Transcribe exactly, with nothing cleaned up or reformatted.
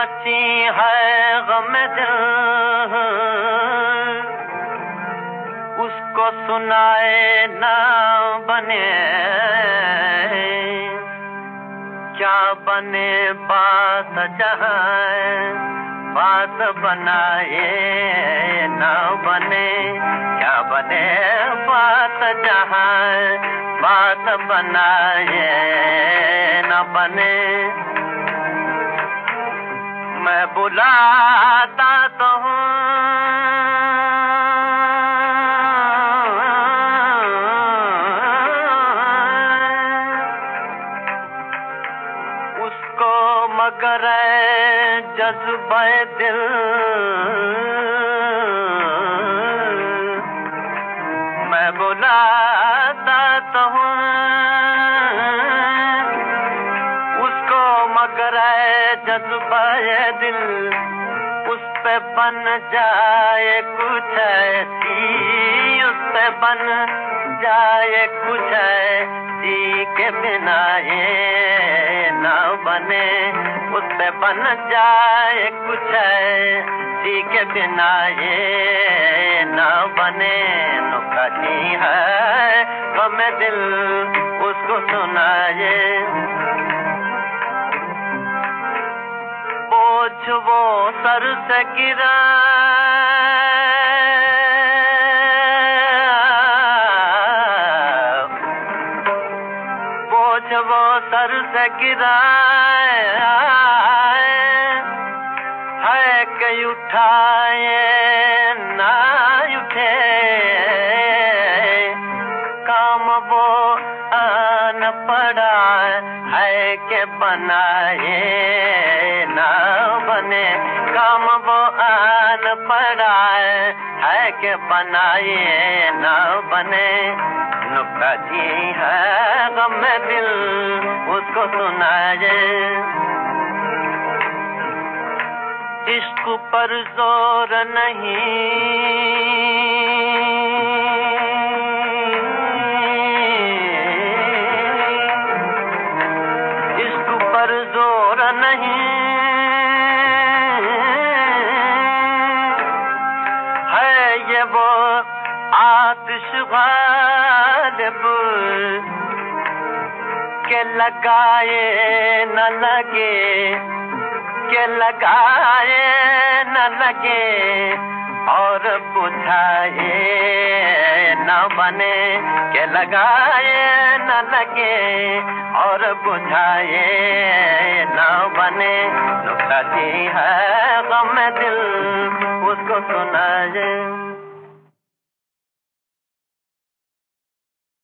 नुक्काची है गम दिल, उसको सुनाए ना बने, क्या बने बात जहाँ बात बनाए ना बने, क्या बने बात जहाँ बात बनाए न बने। मैं बुलाता तो हूँ उसको, मगर जज्बे दिल मैं बुलाता तो हूँ उसको, मगर जज्बे दिल उस पे बन जाए कुछ ऐसी, उस पे बन जाए कुछ ऐसी के बिना ये ना बने, उस पे बन जाए कुछ ऐसी के बिना ये ना बने। नुक्काची है गम दिल, उसको सुनाए, बोझ वो सर से गिरा बोझ वो सर से गिरा है कि उठाए ना उठे, काम वो आन पड़ा है कि बनाए ना बने, काम वो आन पड़ा है कि बनाए ना बने। नुक्काची है गम दिल, उसको सुनाए, इश्क पर जोर नहीं, इश्क पर जोर नहीं है, ये वो आतिश गालिब के लगाए न लगे, के लगाए न लगे और बुझाए न बने, के लगाए न लगे और बुझाए न बने। नुक्काची है गम दिल, उसको सुनाए।